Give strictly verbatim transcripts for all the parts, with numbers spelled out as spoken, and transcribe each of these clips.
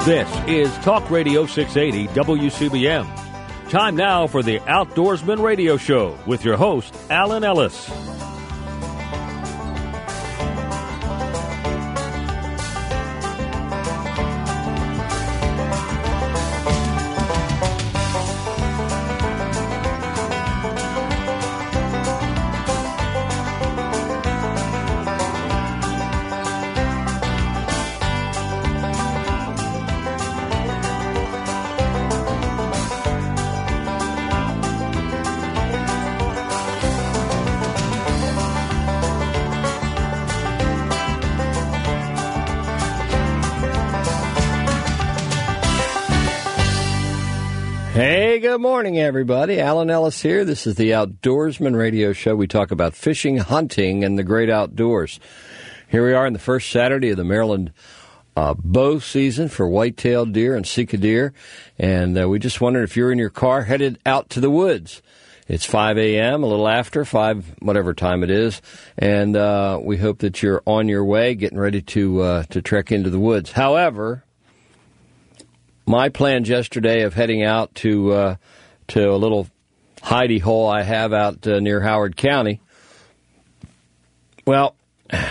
This is Talk Radio six eighty W C B M. Time now for the Outdoorsman Radio Show with your host, Alan Ellis. Hey, good morning, everybody. Alan Ellis here. This is the Outdoorsman Radio Show. We talk about fishing, hunting, and the great outdoors. Here we are on the first Saturday of the Maryland uh, bow season for white-tailed deer and Sika deer. And uh, we just wondered if you're in your car headed out to the woods. It's five a.m., a little after, five, whatever time it is. And uh, we hope that you're on your way, getting ready to uh, to trek into the woods. However, my plans yesterday of heading out to uh, to a little hidey hole I have out uh, near Howard County. Well,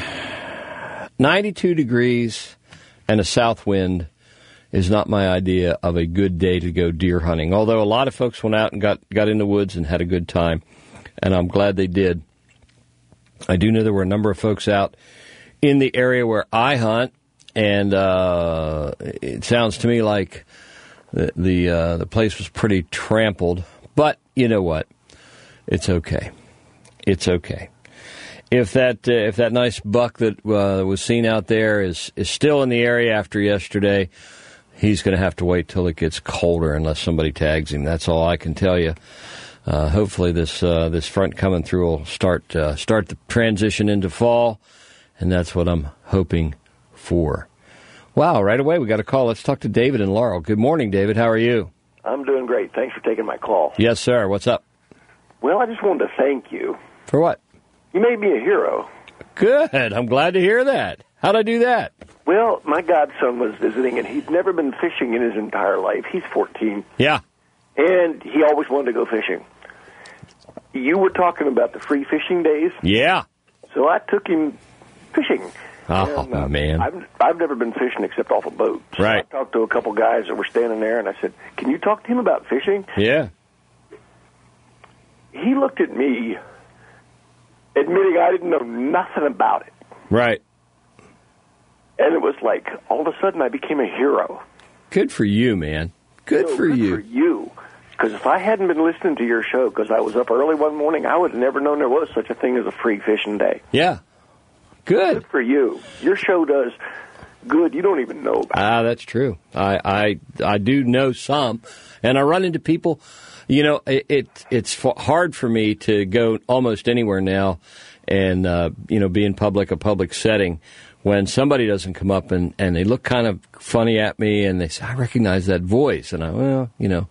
ninety-two degrees and a south wind is not my idea of a good day to go deer hunting. Although a lot of folks went out and got, got in the woods and had a good time, and I'm glad they did. I do know there were a number of folks out in the area where I hunt. And uh, it sounds to me like the the, uh, the place was pretty trampled. But you know what? It's okay. It's okay. If that uh, if that nice buck that uh, was seen out there is, is still in the area after yesterday, he's going to have to wait till it gets colder unless somebody tags him. That's all I can tell you. Uh, hopefully this uh, this front coming through will start uh, start the transition into fall, and that's what I'm hoping for. Wow, right away we got a call. Let's talk to David and Laurel. Good morning, David. How are you? I'm doing great. Thanks for taking my call. Yes, sir. What's up? Well, I just wanted to thank you. For what? You made me a hero. Good. I'm glad to hear that. How'd I do that? Well, my godson was visiting, and he's never been fishing in his entire life. He's fourteen. Yeah. And he always wanted to go fishing. You were talking about the free fishing days. Yeah. So I took him fishing. Oh, and, uh, man. I've, I've never been fishing except off a boat. So right. I talked to a couple guys that were standing there, and I said, can you talk to him about fishing? Yeah. He looked at me, admitting I didn't know nothing about it. Right. And it was like, all of a sudden, I became a hero. Good for you, man. Good no, for good you. for you. Because if I hadn't been listening to your show, because I was up early one morning, I would have never known there was such a thing as a free fishing day. Yeah. Good. Good for you. Your show does good you don't even know about. Ah, that's true. I, I, I do know some. And I run into people, you know, it, it it's hard for me to go almost anywhere now and, uh, you know, be in public, a public setting, when somebody doesn't come up and, and they look kind of funny at me and they say, I recognize that voice. And I, well, you know,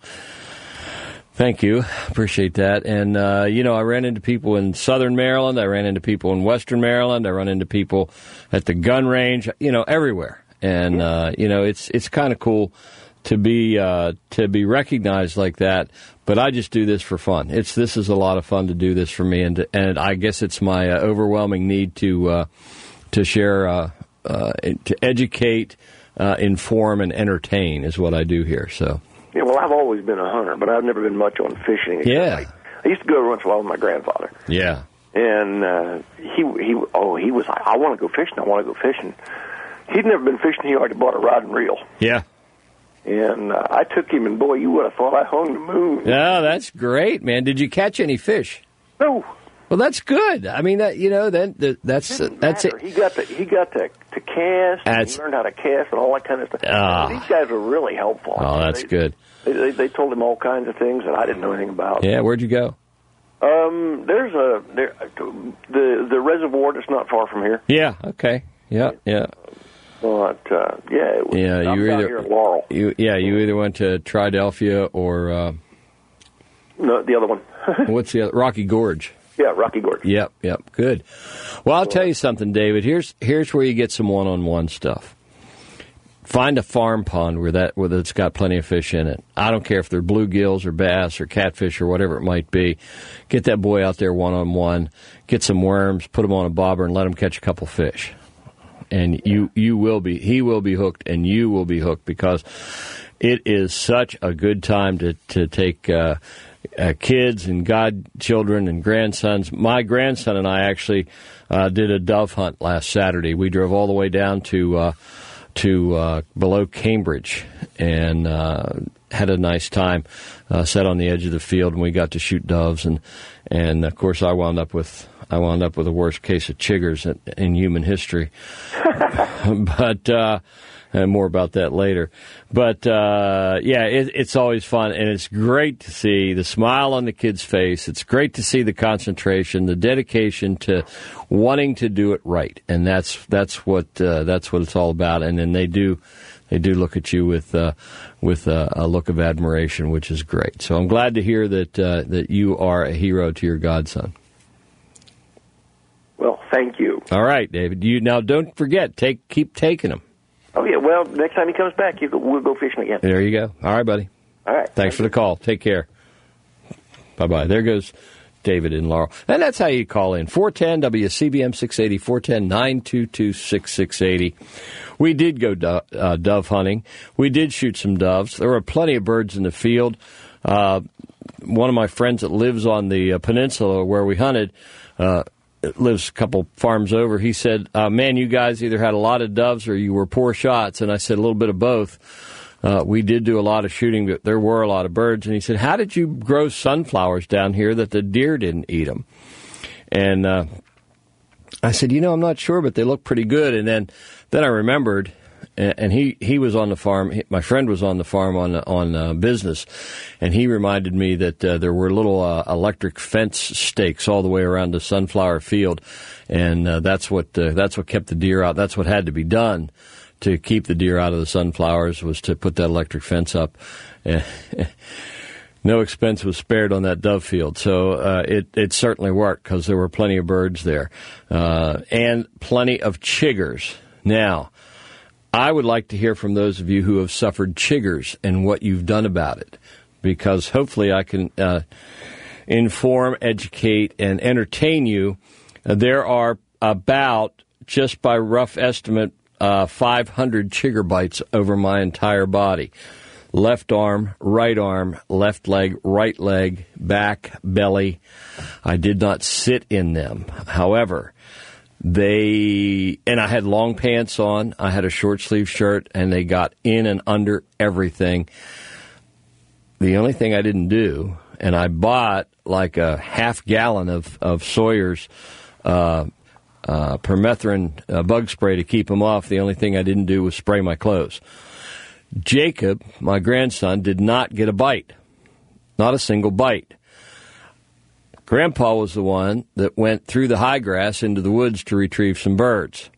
thank you. Appreciate that. And, uh, you know, I ran into people in southern Maryland. I ran into people in western Maryland. I run into people at the gun range, you know, everywhere. And, uh, you know, it's it's kind of cool to be uh, to be recognized like that. But I just do this for fun. It's This is a lot of fun to do this for me. And, to, and I guess it's my uh, overwhelming need to, uh, to share, uh, uh, to educate, uh, inform, and entertain is what I do here. So. Yeah, well, I've always been a hunter, but I've never been much on fishing. Yeah. Like, I used to go once in a while with my grandfather. Yeah. And uh, he, he, oh, he was like, I want to go fishing, I want to go fishing. He'd never been fishing, he already bought a rod and reel. Yeah. And uh, I took him, and boy, you would have thought I hung the moon. No, that's great, man. Did you catch any fish? No. Well, that's good. I mean, that you know, then that, that's uh, that's it. He got to he got to to cast. That's, he learned how to cast and all that kind of stuff. Uh, These guys were really helpful. Oh, that's they, good. They, they, they told him all kinds of things that I didn't know anything about. Yeah, where'd you go? Um, there's a there, the the reservoir that's not far from here. Yeah. Okay. Yeah. Yeah. But uh, yeah, it was, yeah. I'm You down either here in Laurel. You yeah. You either went to Triadelphia or uh, no, the other one. what's the other? Rocky Gorge. Yeah, Rocky Gorge. Yep, yep, good. Well, I'll tell you something, David. Here's here's where you get some one-on-one stuff. Find a farm pond where that where it's got plenty of fish in it. I don't care if they're bluegills or bass or catfish or whatever it might be. Get that boy out there one-on-one. Get some worms, put them on a bobber, and let him catch a couple fish. And you you will be he will be hooked, and you will be hooked, because it is such a good time to to take uh, uh, kids and godchildren and grandsons. My grandson and I actually uh, did a dove hunt last Saturday. We drove all the way down to. Uh, to uh, below Cambridge, and uh, had a nice time. Uh, sat on the edge of the field, and we got to shoot doves, and and of course I wound up with I wound up with the worst case of chiggers in, in human history. But uh, and more about that later. But uh, yeah, it, it's always fun, and it's great to see the smile on the kid's face. It's great to see the concentration, the dedication to wanting to do it right, and that's that's what uh, that's what it's all about. And then they do they do look at you with uh, with a, a look of admiration, which is great. So I'm glad to hear that uh, that you are a hero to your godson. Well, thank you. All right, David. You now don't forget, take keep taking him. Oh, yeah, well, next time he comes back, you go, we'll go fishing again. There you go. All right, buddy. All right. Thanks Thank for you. the call. Take care. Bye-bye. There goes David in Laurel. And that's how you call in. four one zero W C B M six eighty, four one zero, nine two two, six six eight zero. We did go do- uh, dove hunting. We did shoot some doves. There were plenty of birds in the field. Uh, one of my friends that lives on the uh, peninsula where we hunted, uh, lives a couple farms over, he said, uh, man, you guys either had a lot of doves or you were poor shots. And I said, a little bit of both. Uh, we did do a lot of shooting, but there were a lot of birds. And he said, how did you grow sunflowers down here that the deer didn't eat them? And uh, I said, you know, I'm not sure, but they look pretty good. And then, then I remembered, and, and he, he was on the farm. He, my friend was on the farm on on uh, business, and he reminded me that uh, there were little uh, electric fence stakes all the way around the sunflower field, and uh, that's what uh, that's what kept the deer out. That's what had to be done to keep the deer out of the sunflowers, was to put that electric fence up. No expense was spared on that dove field, so uh, it it certainly worked, because there were plenty of birds there, uh, and plenty of chiggers. Now, I would like to hear from those of you who have suffered chiggers and what you've done about it, because hopefully I can uh, inform, educate, and entertain you. Uh, there are about, just by rough estimate, uh, five hundred chigger bites over my entire body. Left arm, right arm, left leg, right leg, back, belly. I did not sit in them. However, They, and I had long pants on, I had a short sleeve shirt, and they got in and under everything. The only thing I didn't do, and I bought like a half gallon of, of Sawyer's uh, uh, permethrin uh, bug spray to keep them off. The only thing I didn't do was spray my clothes. Jacob, my grandson, did not get a bite. Not a single bite. Grandpa was the one that went through the high grass into the woods to retrieve some birds.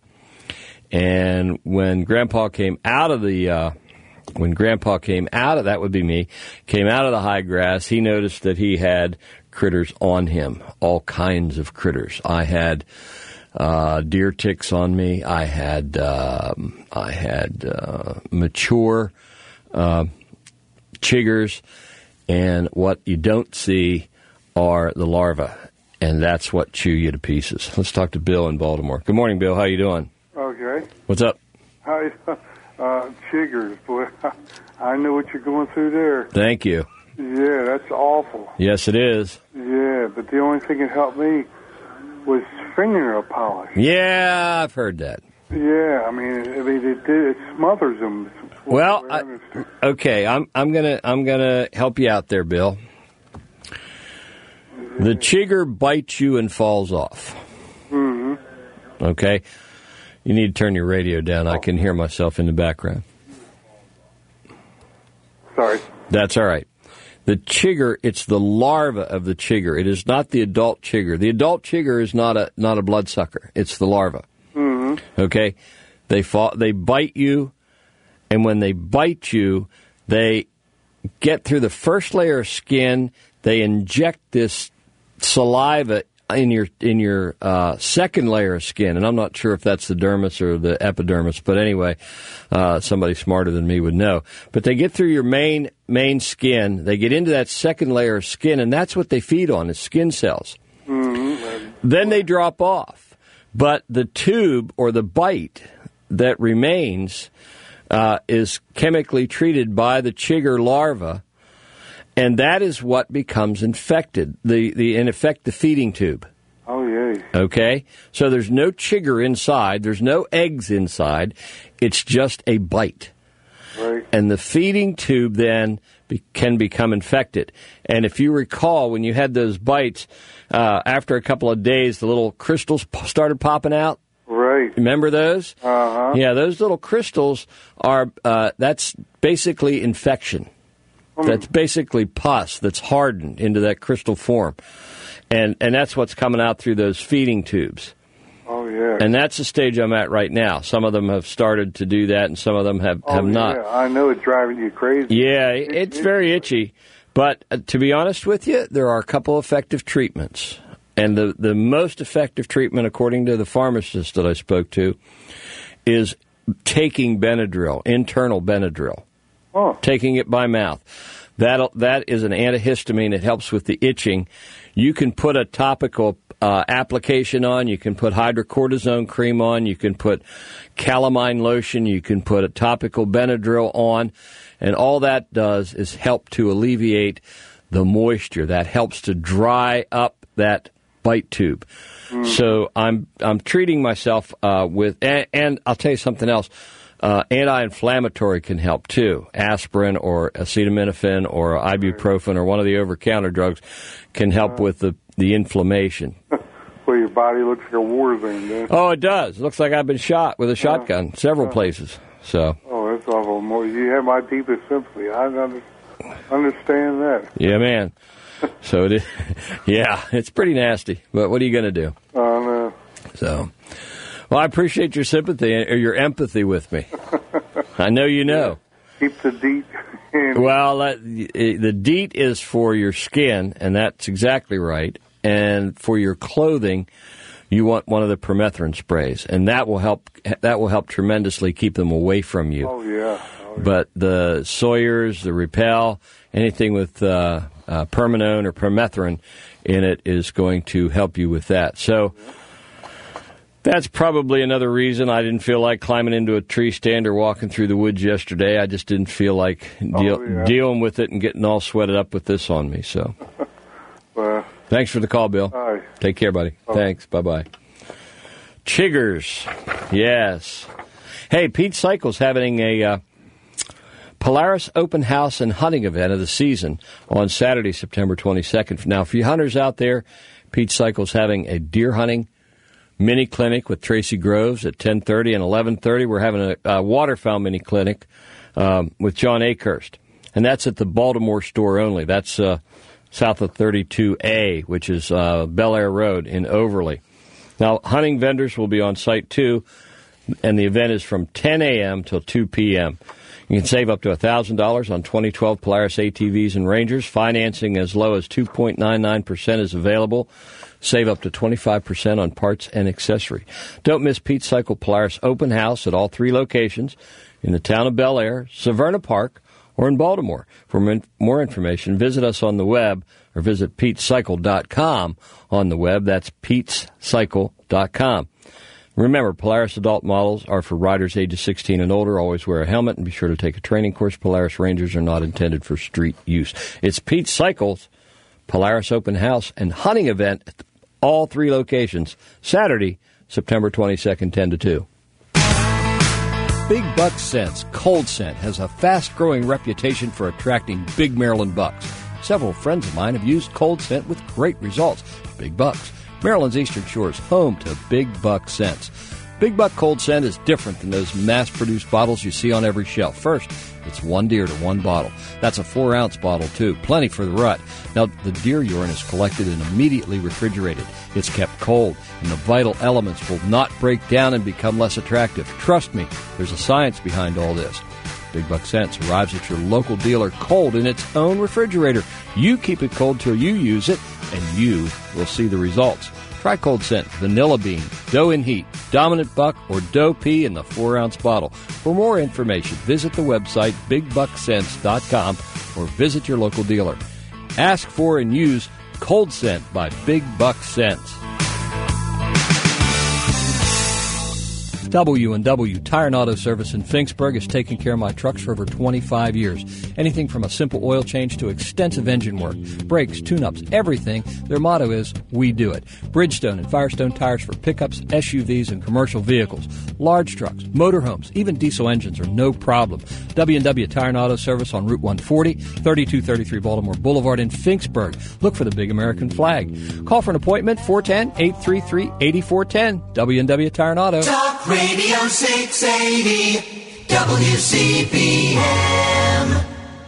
And when Grandpa came out of the, uh, when Grandpa came out of, that would be me, came out of the high grass, he noticed that he had critters on him, all kinds of critters. I had uh, deer ticks on me. I had, uh, I had uh, mature uh, chiggers, and what you don't see are the larvae, and that's what chew you to pieces. Let's talk to Bill in Baltimore. Good morning, Bill. How you doing? Okay. What's up? Hi, uh, chiggers, boy. I know what you're going through there. Thank you. Yeah, that's awful. Yes, it is. Yeah, but the only thing that helped me was fingernail polish. Yeah, I've heard that. Yeah, I mean, I mean, it, it smothers them. Well, I, okay, I'm I'm gonna I'm gonna help you out there, Bill. The chigger bites you and falls off. Mm-hmm. Okay? You need to turn your radio down. I can hear myself in the background. Sorry. That's all right. The chigger, it's the larva of the chigger. It is not the adult chigger. The adult chigger is not a not a bloodsucker. It's the larva. Mm-hmm. Okay? They fall, they bite you, and when they bite you, they get through the first layer of skin. They inject this saliva in your in your uh, second layer of skin, and I'm not sure if that's the dermis or the epidermis, but anyway, uh, somebody smarter than me would know. But they get through your main main skin, they get into that second layer of skin, and that's what they feed on, is skin cells. Mm-hmm. Then they drop off. But the tube or the bite that remains uh, is chemically treated by the chigger larva, and that is what becomes infected, the, the in effect, the feeding tube. Oh, yeah. Okay? So there's no chigger inside. There's no eggs inside. It's just a bite. Right. And the feeding tube then be, can become infected. And if you recall, when you had those bites, uh, after a couple of days, the little crystals p- started popping out. Right. Remember those? Uh-huh. Yeah, those little crystals are, uh, that's basically infection. That's basically pus that's hardened into that crystal form. And and that's what's coming out through those feeding tubes. Oh, yeah. And that's the stage I'm at right now. Some of them have started to do that, and some of them have, oh, have not. Yeah. I know it's driving you crazy. Yeah, it's very itchy. But uh, to be honest with you, there are a couple effective treatments. And the, the most effective treatment, according to the pharmacist that I spoke to, is taking Benadryl, internal Benadryl. Oh. Taking it by mouth. That that is an antihistamine. It helps with the itching. You can put a topical uh, application on. You can put hydrocortisone cream on. You can put calamine lotion. You can put a topical Benadryl on. And all that does is help to alleviate the moisture. That helps to dry up that bite tube. Mm. So I'm I'm treating myself uh, with, and, and I'll tell you something else. Uh, anti-inflammatory can help, too. Aspirin or acetaminophen or ibuprofen or one of the over-counter drugs can help with the, the inflammation. Well, your body looks like a war zone, doesn't it? Oh, it does. It looks like I've been shot with a shotgun several uh, places. So. Oh, that's awful. You have my deepest sympathy. I understand that. Yeah, man. So, it is, yeah, it's pretty nasty. But what are you going to do? I uh, know. So. Well, I appreciate your sympathy or your empathy with me. I know you know. Keep the DEET in. Well, that, the DEET is for your skin, and that's exactly right. And for your clothing, you want one of the permethrin sprays, and that will help. That will help tremendously keep them away from you. Oh yeah. Oh, yeah. But the Sawyers, the Repel, anything with uh, uh, permanone or permethrin in it is going to help you with that. So. Yeah. That's probably another reason I didn't feel like climbing into a tree stand or walking through the woods yesterday. I just didn't feel like deal, oh, yeah. dealing with it and getting all sweated up with this on me. So, well, thanks for the call, Bill. Bye. Take care, buddy. Bye. Thanks. Bye-bye. Chiggers. Yes. Hey, Pete Cycle's having a uh, Polaris Open House and Hunting event of the season on Saturday, September twenty-second. Now, for you hunters out there, Pete Cycle's having a deer hunting mini clinic with Tracy Groves at ten thirty and eleven thirty. We're having a, a waterfowl mini clinic um, with John Akehurst, and that's at the Baltimore store only. That's uh, south of thirty-two A, which is uh, Bel Air Road in Overley. Now, hunting vendors will be on site, too, and the event is from ten a.m. till two p.m. You can save up to one thousand dollars on twenty twelve Polaris A T Vs and Rangers. Financing as low as two point nine nine percent is available. Save up to twenty-five percent on parts and accessory. Don't miss Pete Cycle Polaris Open House at all three locations in the town of Bel Air, Severna Park, or in Baltimore. For more information, visit us on the web or visit pete cycle dot com on the web. That's pete cycle dot com. Remember, Polaris adult models are for riders ages sixteen and older. Always wear a helmet and be sure to take a training course. Polaris Rangers are not intended for street use. It's Pete Cycle's Polaris Open House and Hunting event at all three locations, Saturday, September twenty-second, ten to two. Big Buck Scents Cold Scent has a fast-growing reputation for attracting big Maryland bucks. Several friends of mine have used Cold Scent with great results. Big Bucks, Maryland's Eastern Shore's home to Big Buck Scents. Big Buck Cold Scent is different than those mass-produced bottles you see on every shelf. First, it's one deer to one bottle. That's a four-ounce bottle, too. Plenty for the rut. Now, the deer urine is collected and immediately refrigerated. It's kept cold, and the vital elements will not break down and become less attractive. Trust me, there's a science behind all this. Big Buck Scents arrives at your local dealer cold in its own refrigerator. You keep it cold till you use it, and you will see the results. Try Cold Scent Vanilla Bean, Dough in Heat, Dominant Buck, or Dough Pea in the four ounce bottle. For more information, visit the website big buck scents dot com or visit your local dealer. Ask for and use Cold Scent by Big Buck Scents. W and W Tire and Auto Service in Finksburg has taken care of my trucks for over twenty-five years. Anything from a simple oil change to extensive engine work, brakes, tune-ups, everything. Their motto is, we do it. Bridgestone and Firestone tires for pickups, S U Vs, and commercial vehicles. Large trucks, motorhomes, even diesel engines are no problem. W and W Tire and Auto Service on Route one forty, thirty-two thirty-three Baltimore Boulevard in Finksburg. Look for the big American flag. Call for an appointment, four one zero, eight three three, eight four one zero. W and W Tire and Auto. Talk Radio six eighty W C P M.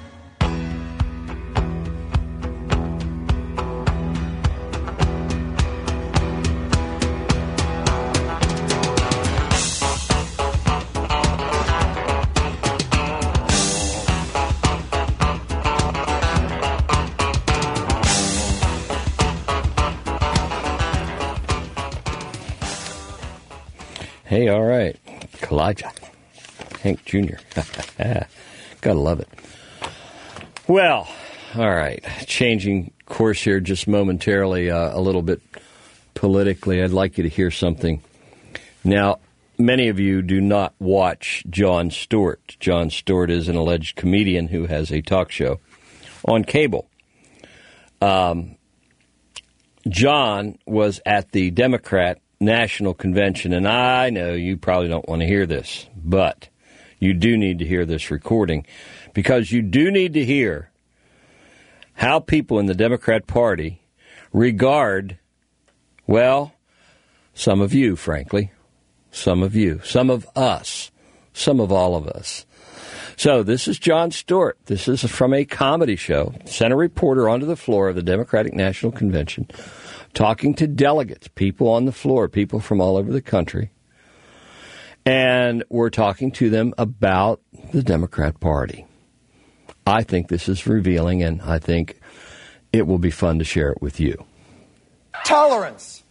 Hey, all right. Kalijah. Hank Junior Gotta love it. Well, all right. Changing course here just momentarily, uh, a little bit politically. I'd like you to hear something. Now, many of you do not watch Jon Stewart. Jon Stewart is an alleged comedian who has a talk show on cable. Um, John was at the Democrat National Convention, and I know you probably don't want to hear this, but you do need to hear this recording because you do need to hear how people in the Democrat Party regard, well, some of you, frankly, some of you, some of us, some of all of us. So this is Jon Stewart. This is from a comedy show. Sent a reporter onto the floor of the Democratic National Convention, talking to delegates, people on the floor, people from all over the country. And we're talking to them about the Democrat Party. I think this is revealing, and I think it will be fun to share it with you. Tolerance.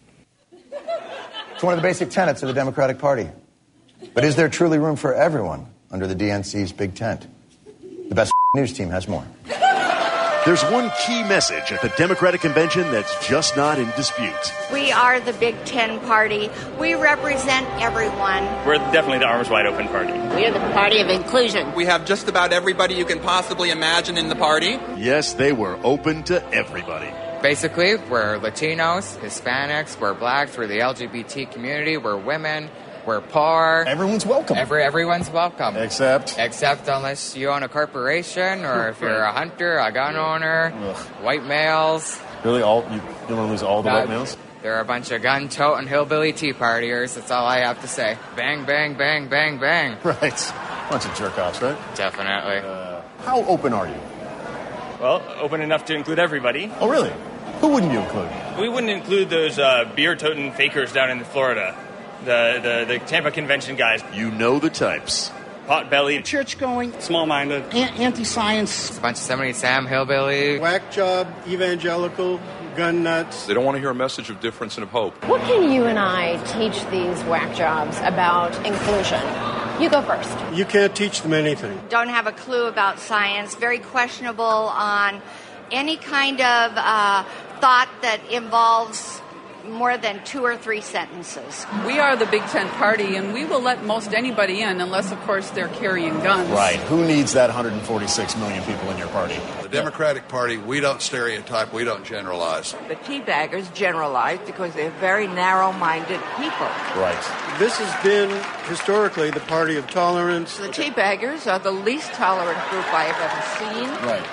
It's one of the basic tenets of the Democratic Party. But is there truly room for everyone under the D N C's big tent? The best news team has more. There's one key message at the Democratic Convention that's just not in dispute. We are the Big Ten Party. We represent everyone. We're definitely the arms wide open party. We are the party of inclusion. We have just about everybody you can possibly imagine in the party. Yes, they were open to everybody. Basically, we're Latinos, Hispanics, we're blacks, we're the L G B T community, we're women. We're poor. Everyone's welcome. Every everyone's welcome. Except? Except unless you own a corporation or if you're a hunter, a gun owner, Ugh. white males. Really? All you, you want to lose all the uh, white males? They're a bunch of gun-toting hillbilly tea partiers. That's all I have to say. Bang, bang, bang, bang, bang. Right. Bunch of jerk-offs, right? Definitely. Uh, how open are you? Well, open enough to include everybody. Oh, really? Who wouldn't you include? We wouldn't include those uh, beer-toting fakers down in Florida. The, the the Tampa Convention guys. You know the types. Pot-bellied. Church-going. Small-minded. An- anti-science. It's a bunch of seventy Sam hillbilly. Whack job, evangelical, gun nuts. They don't want to hear a message of difference and of hope. What can you and I teach these whack jobs about inclusion? You go first. You can't teach them anything. Don't have a clue about science. Very questionable on any kind of uh, thought that involves more than two or three sentences. We are the Big Ten Party, and we will let most anybody in, unless, of course, they're carrying guns. Right. Who needs that one hundred forty-six million people in your party? The Democratic Party, we don't stereotype, we don't generalize. The teabaggers generalize because they're very narrow-minded people. Right. This has been, historically, the party of tolerance. The teabaggers are the least tolerant group I have ever seen. Right.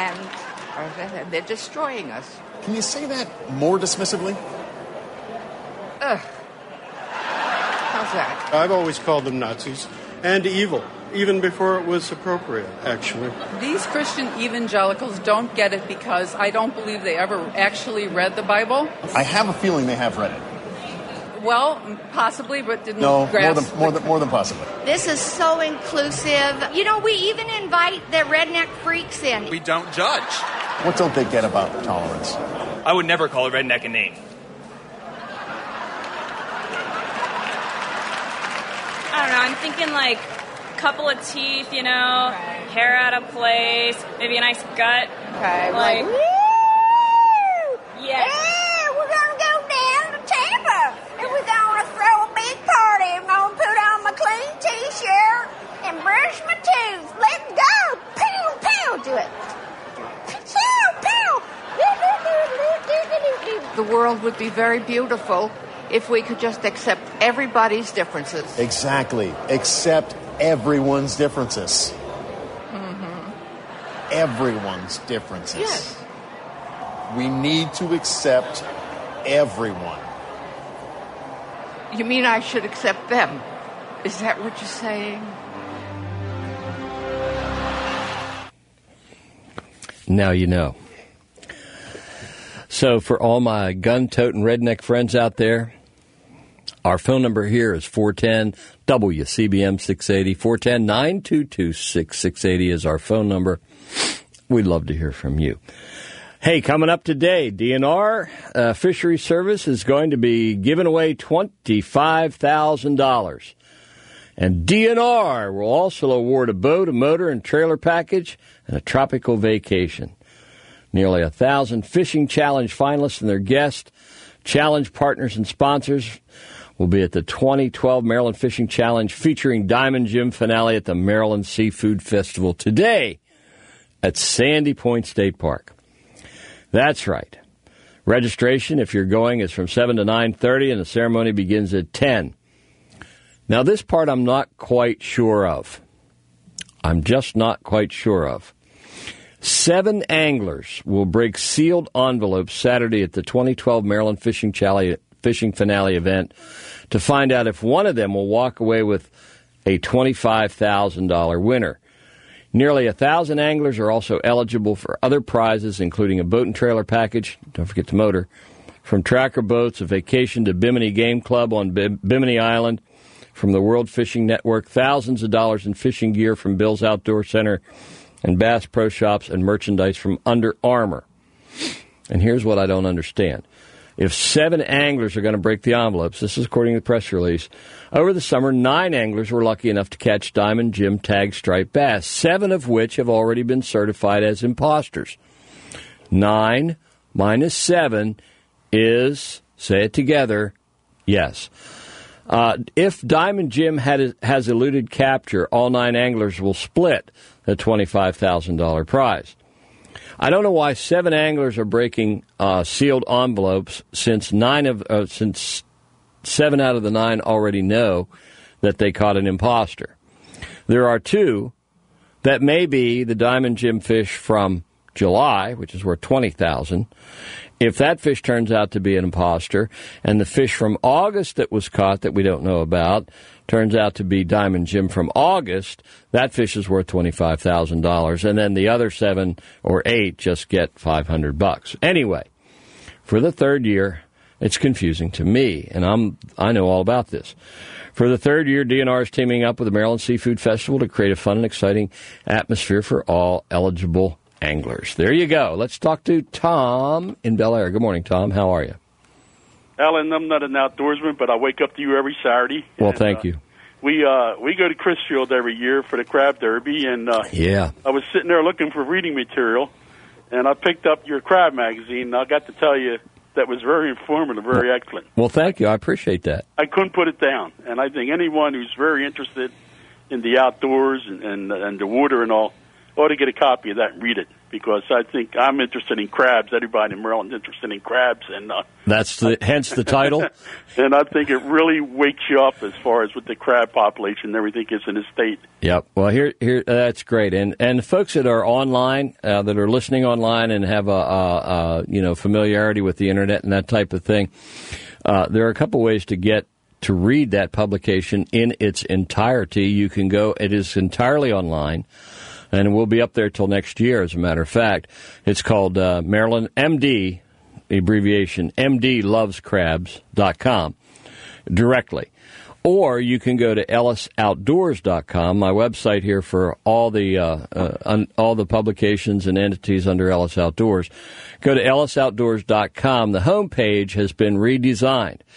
And they're destroying us. Can you say that more dismissively? Ugh. How's that? I've always called them Nazis and evil, even before it was appropriate, actually. These Christian evangelicals don't get it because I don't believe they ever actually read the Bible. I have a feeling they have read it. Well, possibly, but didn't no, grasp. more than, more than, more than possibly. This is so inclusive. You know, we even invite the redneck freaks in. We don't judge. What don't they get about tolerance? I would never call a redneck a name. I don't know, I'm thinking like a couple of teeth, you know, okay. hair out of place, maybe a nice gut. Okay, like, like yeah. Yeah, we're gonna go down to Tampa, and we're gonna throw a big party. I'm gonna put on my clean t-shirt and brush my teeth. Let's go! Pew, pew, do it. Pew, pew. The world would be very beautiful if we could just accept everybody's differences. Exactly. Accept everyone's differences. Mm-hmm. Everyone's differences. Yes. We need to accept everyone. You mean I should accept them? Is that what you're saying? Now you know. So for all my gun-toting redneck friends out there, our phone number here is four one zero W C B M six eighty. four one zero, nine two two, six six eight zero is our phone number. We'd love to hear from you. Hey, coming up today, D N R uh, Fisheries Service is going to be giving away twenty-five thousand dollars. And D N R will also award a boat, a motor, and trailer package, and a tropical vacation. Nearly a thousand Fishing Challenge finalists and their guests, challenge partners, and sponsors will be at the twenty twelve Maryland Fishing Challenge featuring Diamond Jim finale at the Maryland Seafood Festival today at Sandy Point State Park. That's right. Registration, if you're going, is from seven to nine thirty, and the ceremony begins at ten. Now, this part I'm not quite sure of. I'm just not quite sure of. Seven anglers will break sealed envelopes Saturday at the twenty twelve Maryland Fishing Challenge, Fishing Finale event to find out if one of them will walk away with a twenty-five thousand dollars winner. Nearly a thousand anglers are also eligible for other prizes, including a boat and trailer package, don't forget the motor, from Tracker Boats, a vacation to Bimini Game Club on Bim- Bimini Island, from the World Fishing Network, thousands of dollars in fishing gear from Bill's Outdoor Center, and Bass Pro Shops, and merchandise from Under Armour. And here's what I don't understand. If seven anglers are going to break the envelopes, this is according to the press release, over the summer, nine anglers were lucky enough to catch Diamond Jim tag striped bass, seven of which have already been certified as imposters. Nine minus seven is, say it together, yes. Uh, if Diamond Jim had, has eluded capture, all nine anglers will split the twenty-five thousand dollars prize. I don't know why seven anglers are breaking uh, sealed envelopes, since nine of uh, since seven out of the nine already know that they caught an imposter. There are two that may be the Diamond Jim fish from July, which is worth twenty thousand dollars. If that fish turns out to be an imposter, and the fish from August that was caught that we don't know about turns out to be Diamond Jim from August, that fish is worth twenty-five thousand dollars, and then the other seven or eight just get five hundred bucks. Anyway, for the third year, it's confusing to me, and I'm I know all about this. For the third year, D N R is teaming up with the Maryland Seafood Festival to create a fun and exciting atmosphere for all eligible anglers. There you go. Let's talk to Tom in Bel Air. Good morning, Tom. How are you? Alan, I'm not an outdoorsman, but I wake up to you every Saturday. Well, and, thank uh, you. We uh, we go to Crisfield every year for the crab derby, and uh, yeah, I was sitting there looking for reading material, and I picked up your crab magazine, and I got to tell you that was very informative, very well, excellent. Well, thank you. I appreciate that. I couldn't put it down, and I think anyone who's very interested in the outdoors and, and, and the water and all ought to get a copy of that and read it, because I think I'm interested in crabs. Everybody in Maryland's interested in crabs, and uh, that's the hence the title. And I think it really wakes you up as far as what the crab population and everything is in the state. Yep. Well, here, here, uh, that's great. And and folks that are online, uh, that are listening online, and have a, a, a you know familiarity with the internet and that type of thing, uh, there are a couple ways to get to read that publication in its entirety. You can go; it is entirely online. And we'll be up there till next year, as a matter of fact. It's called uh, Maryland M D, abbreviation, M D loves crabs dot com, directly. Or you can go to ellis outdoors dot com, my website here for all the uh, uh, un- all the publications and entities under Ellis Outdoors. Go to ellis outdoors dot com. The homepage has been redesigned.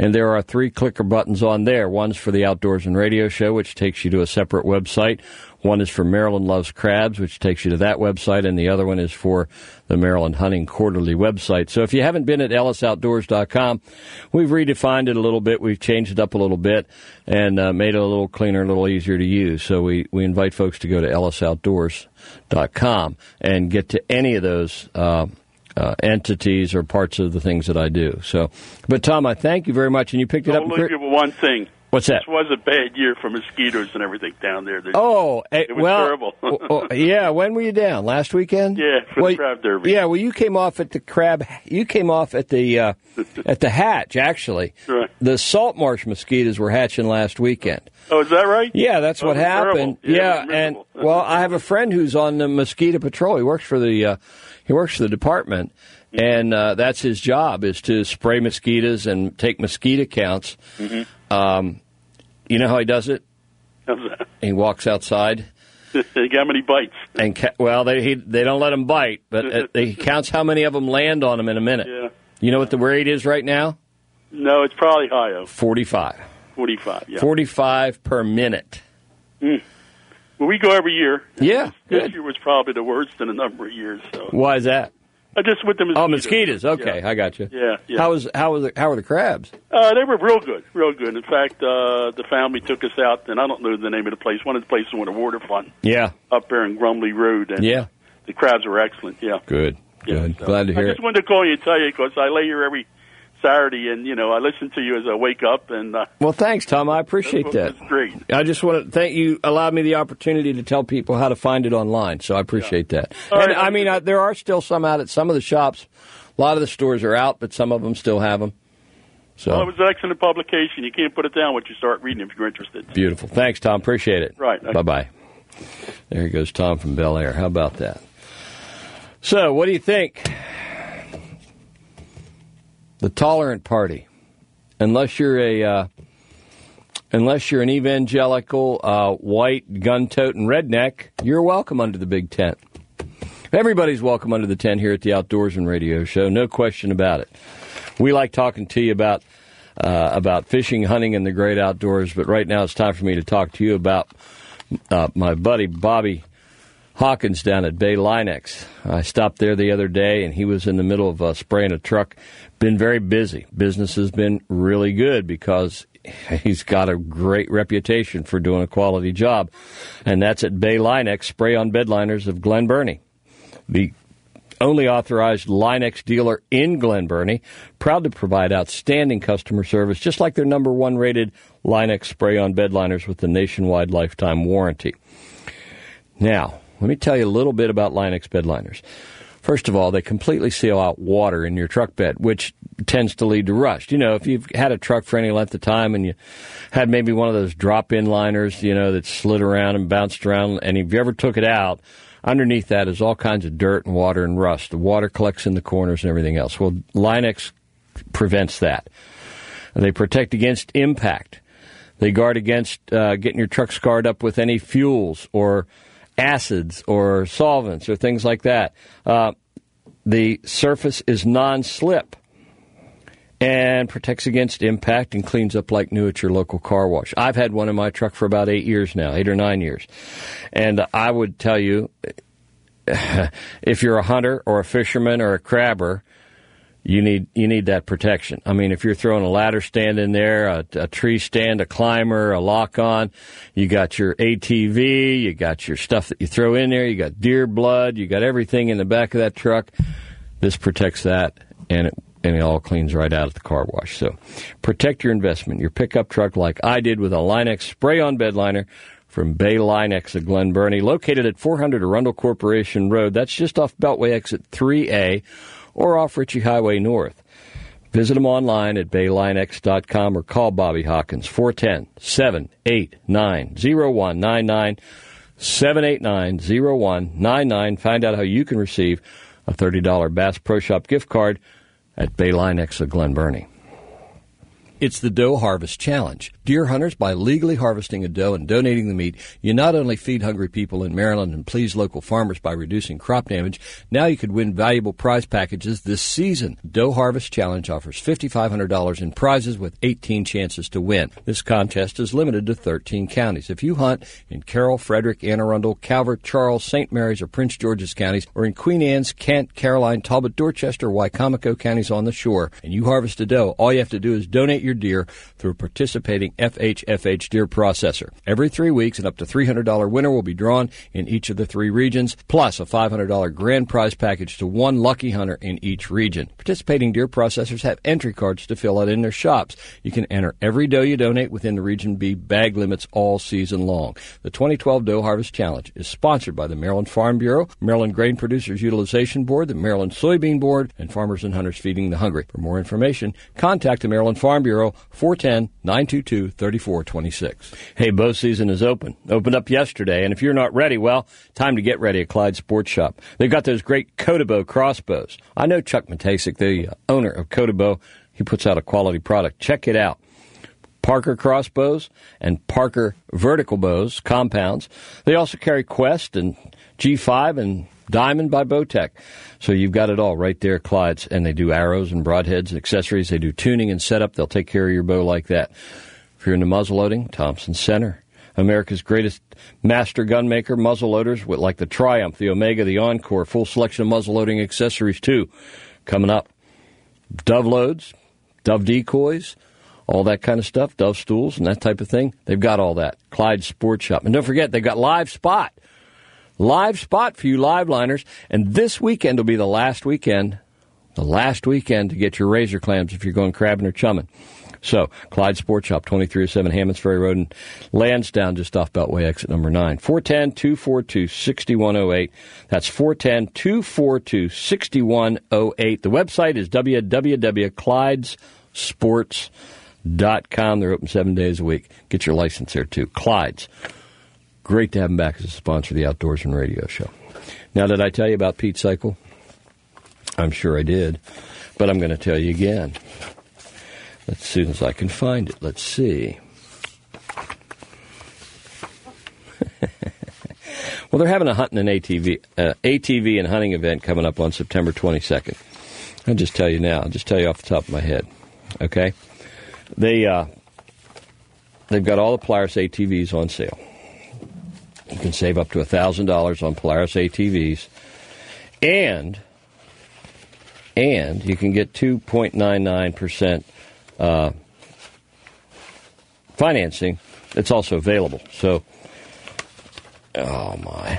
And there are three clicker buttons on there. One's for the Outdoors and Radio Show, which takes you to a separate website. One is for Maryland Loves Crabs, which takes you to that website, and the other one is for the Maryland Hunting Quarterly website. So if you haven't been at ellis outdoors dot com, we've redefined it a little bit. We've changed it up a little bit and uh, made it a little cleaner, a little easier to use. So we, we invite folks to go to ellis outdoors dot com and get to any of those uh, uh, entities or parts of the things that I do. So, but Tom, I thank you very much, and you picked it I'll up. leave you with one thing. What's that? This was a bad year for mosquitoes and everything down there. There's, oh, it was well, terrible. oh, yeah. When were you down? Last weekend? Yeah, for well, the crab derby. Yeah, well, you came off at the crab. You came off at the uh, at the hatch. Actually, right. The salt marsh mosquitoes were hatching last weekend. Oh, is that right? Yeah, that's oh, what happened. Yeah, yeah and well, I have a friend who's on the mosquito patrol. He works for the uh, he works for the department. And uh, that's his job, is to spray mosquitoes and take mosquito counts. Mm-hmm. Um, you know how he does it? How's that? He walks outside. They got many bites. And ca- well, they he, they don't let him bite, but uh, he counts how many of them land on him in a minute. Yeah. You know what the rate is right now? No, it's probably higher. Forty-five. Forty-five. Yeah. Forty-five per minute. Mm. Well, we go every year. Yeah. This Good. year was probably the worst in a number of years. So. Why is that? Uh, just with the mosquitoes. Oh, mosquitoes. Okay, yeah. I got you. Yeah, yeah. How was how was the, how were the crabs? Uh, they were real good, real good. In fact, uh, the family took us out, and I don't know the name of the place. One of the places on the waterfront. Yeah. Up there in Grumley Road. And yeah. The crabs were excellent. Yeah. Good. Yeah, Good. so Glad to hear I just it. wanted to call you and tell you because I lay here every Saturday, and you know I listen to you as I wake up. And uh, well, thanks, Tom. I appreciate that. That's great. I just want to thank you. Allowed me the opportunity to tell people how to find it online, so I appreciate yeah. that. All and right, I mean, uh, there are still some out at some of the shops. A lot of the stores are out, but some of them still have them. So well, it was an excellent publication. You can't put it down once you start reading if you're interested. Beautiful. Thanks, Tom. Appreciate it. Right. Bye bye. There goes Tom from Bel Air. How about that? So, what do you think? The tolerant party. Unless you're a, uh, unless you're an evangelical, uh, white, gun-toting redneck, you're welcome under the big tent. Everybody's welcome under the tent here at the Outdoors and Radio Show, no question about it. We like talking to you about uh, about fishing, hunting, and the great outdoors, but right now it's time for me to talk to you about uh, my buddy Bobby Hawkins down at Bay Linex. I stopped there the other day, and he was in the middle of uh, spraying a truck. Been very busy. Business has been really good because he's got a great reputation for doing a quality job, and that's at Bay Linex, spray-on bedliners of Glen Burnie. The only authorized Linex dealer in Glen Burnie, proud to provide outstanding customer service, just like their number one rated Linex spray-on bedliners with the nationwide lifetime warranty. Now, let me tell you a little bit about Linex bedliners. First of all, they completely seal out water in your truck bed, which tends to lead to rust. You know, if you've had a truck for any length of time and you had maybe one of those drop-in liners, you know, that slid around and bounced around, and if you ever took it out, underneath that is all kinds of dirt and water and rust. The water collects in the corners and everything else. Well, Linex prevents that. They protect against impact. They guard against uh, getting your truck scarred up with any fuels or acids or solvents or things like that. Uh, the surface is non-slip and protects against impact and cleans up like new at your local car wash. I've had one in my truck for about eight years now, eight or nine years. And I would tell you, if you're a hunter or a fisherman or a crabber, you need you need that protection. I mean, if you're throwing a ladder stand in there, a, a tree stand, a climber, a lock-on, you got your A T V, you got your stuff that you throw in there, you got deer blood, you got everything in the back of that truck. This protects that, and it and it all cleans right out at the car wash. So protect your investment, your pickup truck like I did with a Linex spray-on bedliner from Bay Linex of Glen Burnie, located at four hundred Arundel Corporation Road. That's just off Beltway exit three A or off Ritchie Highway North. Visit them online at bay linex dot com or call Bobby Hawkins, four one zero, seven eight nine, zero one nine nine, seven eight nine, zero one nine nine. Find out how you can receive a thirty dollars Bass Pro Shop gift card at Bay Linex of Glen Burnie. It's the Doe Harvest Challenge. Deer hunters, by legally harvesting a doe and donating the meat, you not only feed hungry people in Maryland and please local farmers by reducing crop damage, now you could win valuable prize packages this season. Doe Harvest Challenge offers five thousand five hundred dollars in prizes with eighteen chances to win. This contest is limited to thirteen counties. If you hunt in Carroll, Frederick, Anne Arundel, Calvert, Charles, Saint Mary's, or Prince George's counties, or in Queen Anne's, Kent, Caroline, Talbot, Dorchester, Wycomico counties on the shore, and you harvest a doe, all you have to do is donate your deer through a participating F H F H deer processor. Every three weeks, an up to three hundred dollars winner will be drawn in each of the three regions, plus a five hundred dollars grand prize package to one lucky hunter in each region. Participating deer processors have entry cards to fill out in their shops. You can enter every doe you donate within the Region B bag limits all season long. The twenty twelve Doe Harvest Challenge is sponsored by the Maryland Farm Bureau, Maryland Grain Producers Utilization Board, the Maryland Soybean Board, and Farmers and Hunters Feeding the Hungry. For more information, contact the Maryland Farm Bureau, four one zero, nine two two, three four two six. Hey, bow season is open. Opened up yesterday, and if you're not ready, well, time to get ready at Clyde Sports Shop. They've got those great Cotobow crossbows. I know Chuck Matasik, the owner of Cotobow. He puts out a quality product. Check it out. Parker crossbows and Parker vertical bows, compounds. They also carry Quest and G five and Diamond by Bowtech. So you've got it all right there at Clyde's. And they do arrows and broadheads and accessories. They do tuning and setup. They'll take care of your bow like that. If you're into muzzleloading, Thompson Center. America's greatest master gun maker, muzzleloaders with like the Triumph, the Omega, the Encore, full selection of muzzleloading accessories too. Coming up, Dove loads, Dove decoys, all that kind of stuff, Dove stools and that type of thing. They've got all that. Clyde Sports Shop. And don't forget, they've got Live Spot. Live Spot for you live liners. And this weekend will be the last weekend, the last weekend to get your razor clams if you're going crabbing or chumming. So, Clyde Sports Shop, twenty-three oh seven Hammonds Ferry Road in Lansdowne, just off Beltway exit number nine. four one zero, two four two, six one zero eight. That's four one zero, two four two, six one zero eight. The website is w w w dot clydes sports dot com. They're open seven days a week. Get your license there, too. Clyde's. Great to have them back as a sponsor of the Outdoors and Radio Show. Now, did I tell you about Pete Cycle? I'm sure I did, but I'm going to tell you again. As soon as I can find it. Let's see. Well, they're having a hunting and A T V, uh, A T V and hunting event coming up on September twenty-second. I'll just tell you now. I'll just tell you off the top of my head. Okay? They, uh, they've got all the Polaris A T Vs on sale. You can save up to one thousand dollars on Polaris A T Vs. And, and you can get two point nine nine percent Uh, financing that's also available. So, oh my.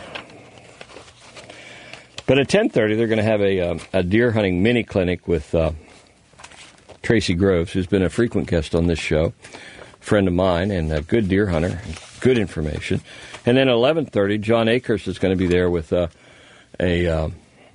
But at ten thirty, they're going to have a, um, a deer hunting mini clinic with uh, Tracy Groves, who's been a frequent guest on this show, friend of mine, and a good deer hunter, good information. And then at eleven thirty, John Akers is going to be there with uh, a uh,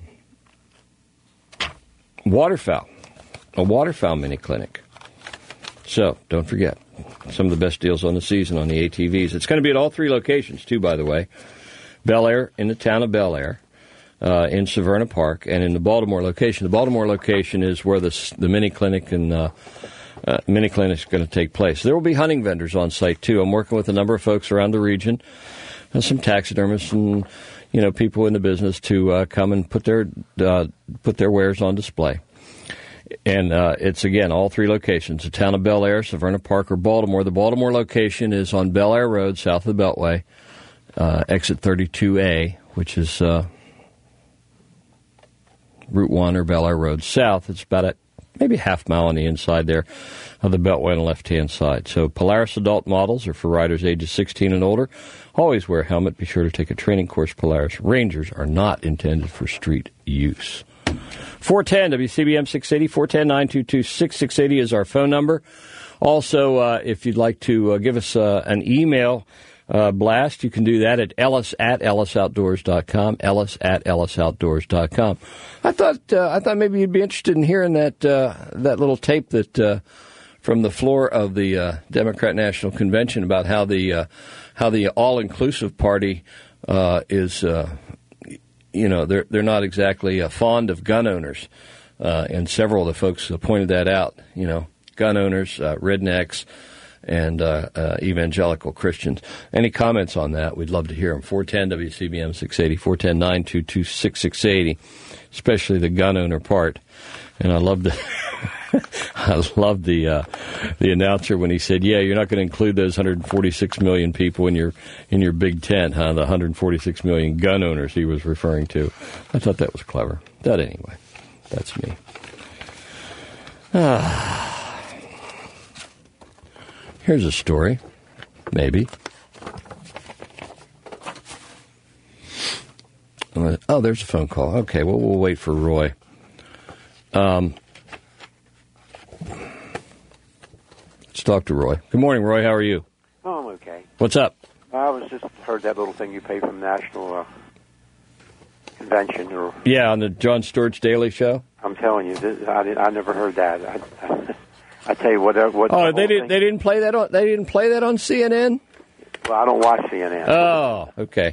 waterfowl, a waterfowl mini clinic. So, don't forget, some of the best deals on the season on the A T Vs. It's going to be at all three locations, too, by the way. Bel Air, in the town of Bel Air, uh, in Severna Park, and in the Baltimore location. The Baltimore location is where the, the mini clinic and uh, uh, mini clinic is going to take place. There will be hunting vendors on site, too. I'm working with a number of folks around the region, and some taxidermists and, you know, people in the business to uh, come and put their uh, put their wares on display. And uh, it's, again, all three locations, the town of Bel Air, Severna Park, or Baltimore. The Baltimore location is on Bel Air Road, south of the Beltway, uh, exit thirty-two A, which is uh, Route one or Bel Air Road south. It's about a, maybe a half mile on the inside there of the Beltway on the left-hand side. So Polaris adult models are for riders ages sixteen and older. Always wear a helmet. Be sure to take a training course. Polaris Rangers are not intended for street use. four one zero W C B M six eighty, four one zero, nine two two, six six eight zero is our phone number. Also, uh, if you'd like to uh, give us uh, an email uh, blast, you can do that at ellis at ellis outdoors dot com, ellis at ellis outdoors dot com. I thought uh, I thought maybe you'd be interested in hearing that uh, that little tape that uh, from the floor of the uh, Democrat National Convention about how the uh, how the all-inclusive party uh, is. Uh, You know, they're they're not exactly uh, fond of gun owners, uh, and several of the folks uh, pointed that out. You know, gun owners, uh, rednecks, and uh, uh, evangelical Christians. Any comments on that? We'd love to hear them. four one zero W C B M six eighty, four one zero, nine two two, six six eight zero, especially the gun owner part. And I love the I love the uh, the announcer when he said, "Yeah, you're not going to include those one hundred forty-six million people in your in your big tent, huh? The one hundred forty-six million gun owners he was referring to." I thought that was clever. But anyway, that's me. Ah. Here's a story, maybe. Oh, there's a phone call. Okay, well, we'll wait for Roy. Um, let's talk to Roy. Good morning, Roy. How are you? Oh, I'm okay. What's up? I was just heard that little thing you pay from the National uh, Convention. Or Yeah, on the Jon Stewart's Daily Show. I'm telling you, this, I, did, I never heard that. I, I, I tell you what. what Oh, the they didn't. thing, They didn't play that on. They didn't play that on C N N. Well, I don't watch C N N. Oh, okay.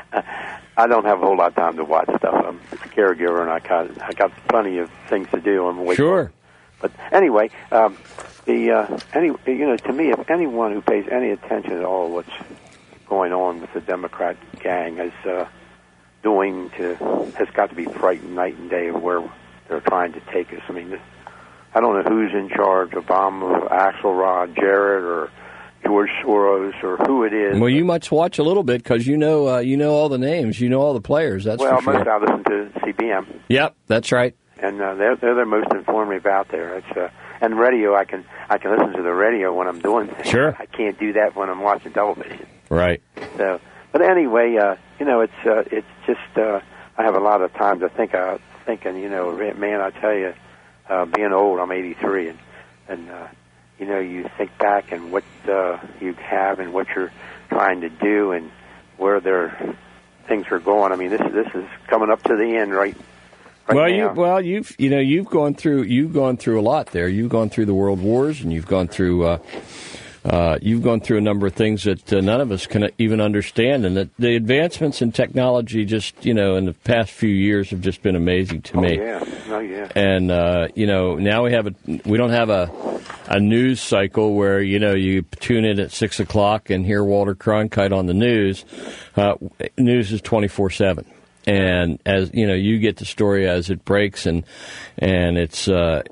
I don't have a whole lot of time to watch stuff. I'm a caregiver, and I got I got plenty of things to do. I'm away Sure. from- But anyway, um, the uh, any you know, to me, if anyone who pays any attention at all, what's going on with the Democrat gang is uh, doing to has got to be frightened night and day of where they're trying to take us. I mean, I don't know who's in charge: Obama, Axelrod, Jared, or George Soros, or who it is. Well, you must watch a little bit because you know uh, you know all the names, you know all the players. That's well, for sure. most I listen to C B M. Yep, that's right. And uh, they're they're the most informative out there. It's uh, and radio. I can I can listen to the radio when I'm doing things. Sure. I can't do that when I'm watching television. Right. So, but anyway, uh, you know, it's uh, it's just uh, I have a lot of time to think out, thinking. You know, man, I tell you, uh, being old, I'm eighty-three, and and uh, you know, you think back and what uh, you have and what you're trying to do and where their things are going. I mean, this this is coming up to the end, right? Right well, now. you well you've you know you've gone through you've gone through a lot there. You've gone through the world wars, and you've gone through uh, uh, you've gone through a number of things that uh, none of us can even understand. And that the advancements in technology, just you know, in the past few years, have just been amazing to oh, me. Yeah, oh yeah. And uh, you know, now we have a we don't have a a news cycle where you know you tune in at six o'clock and hear Walter Cronkite on the news. Uh, news is twenty four seven. And as you know, you get the story as it breaks, and and it's uh,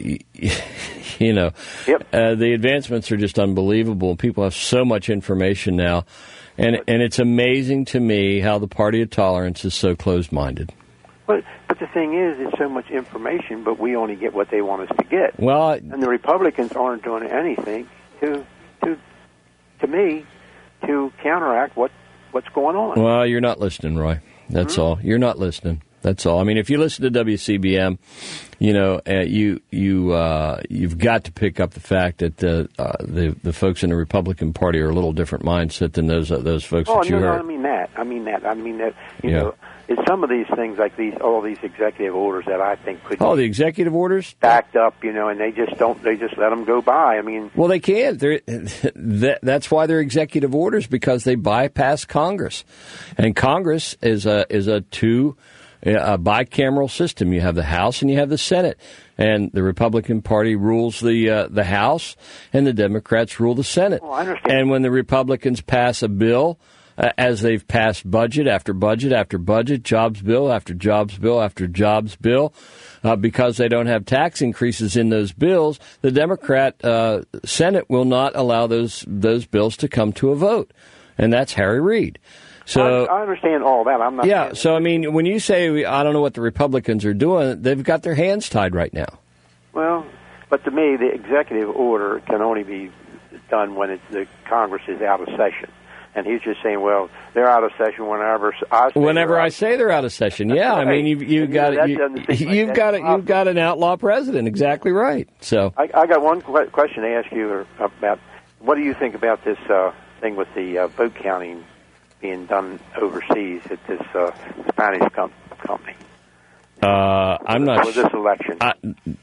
you know, yep. uh, the advancements are just unbelievable. People have so much information now, and and it's amazing to me how the party of tolerance is so closed-minded. But but the thing is, it's so much information, but we only get what they want us to get. Well, and the Republicans aren't doing anything to to to me to counteract what what's going on. Well, you're not listening, Roy. That's mm-hmm. all. You're not listening. That's all. I mean, if you listen to W C B M, you know, uh, you you uh, you've got to pick up the fact that the uh, the the folks in the Republican Party are a little different mindset than those uh, those folks oh, that you no, heard. no, I mean that. I mean that. I mean that. You yeah. know, it's some of these things like these, all these executive orders that I think could. Oh, the executive orders backed up, you know, and they just don't. They just let them go by. I mean, well, they can't. They're, that, that's why they're executive orders, because they bypass Congress, and Congress is a is a two. a bicameral system. You have the House and you have the Senate, and the Republican Party rules the uh, the House, and the Democrats rule the Senate. Oh, I understand. And when the Republicans pass a bill, uh, as they've passed budget after budget after budget, jobs bill after jobs bill after jobs bill, uh, because they don't have tax increases in those bills, the Democrat uh, Senate will not allow those those bills to come to a vote, and that's Harry Reid. So I, I understand all that. I'm not. Yeah. So I mean, when you say I don't know what the Republicans are doing, they've got their hands tied right now. Well, but to me, the executive order can only be done when it's, the Congress is out of session, and he's just saying, well, they're out of session whenever I say whenever I out. say they're out of session. Yeah. Right. I mean, you've you've and, got you know, you, like you've got a, you've got an outlaw president. Exactly right. So I, I got one qu- question to ask you about. What do you think about this uh, thing with the uh, vote counting being done overseas at this uh, Spanish com- company? Uh, I'm not for this election. I,